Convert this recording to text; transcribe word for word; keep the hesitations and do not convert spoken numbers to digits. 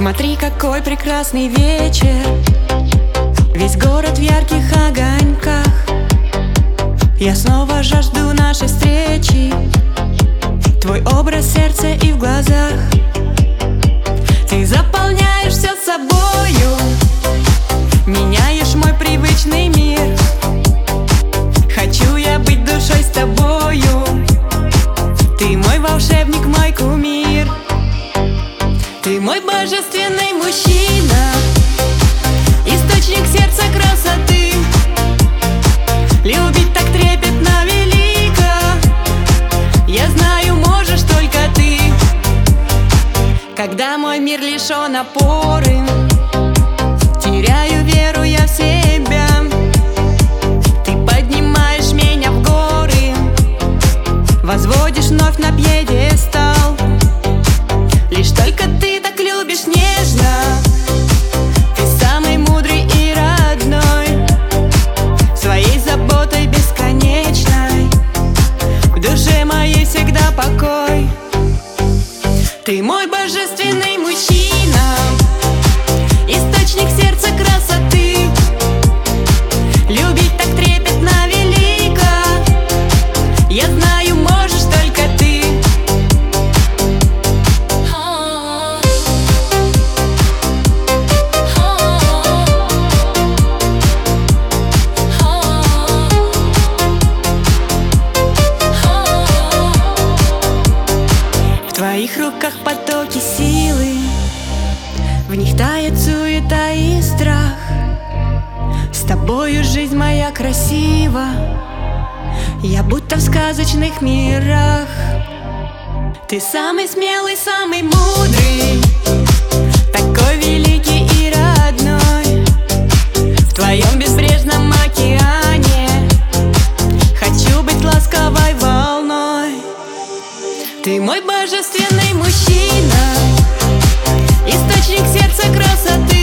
Смотри, какой прекрасный вечер, весь город в ярких огоньках. Я снова жажду нашей встречи, твой образ в сердце и в глазах. Ты заполняешь все собою, меняешь мой привычный мир. Хочу я быть душой с тобою, ты мой волшебник, мой кумир. Ты мой божественный мужчина, источник сердца красоты. Любить так трепетно велико, я знаю, можешь только ты. Когда мой мир лишен опоры, теряю веру я в себя. Ты поднимаешь меня в горы, возводишь вновь на пьедестал. Лишь только ты так любишь нежно, ты самый мудрый и родной, своей заботой бесконечной в душе моей всегда покой. Ты мой божественный мужчина, источник сердца красоты. Любить так трепетно велико, я знаю, можешь только ты. В твоих руках потоки силы, в них тает суета и страх. С тобою жизнь моя красива, я будто в сказочных мирах. Ты самый смелый, самый мудрый, такой великий и родной. В твоем безбрежном океане хочу быть ласковой волной. Ты мой божественный мужчина, источник сердца красоты.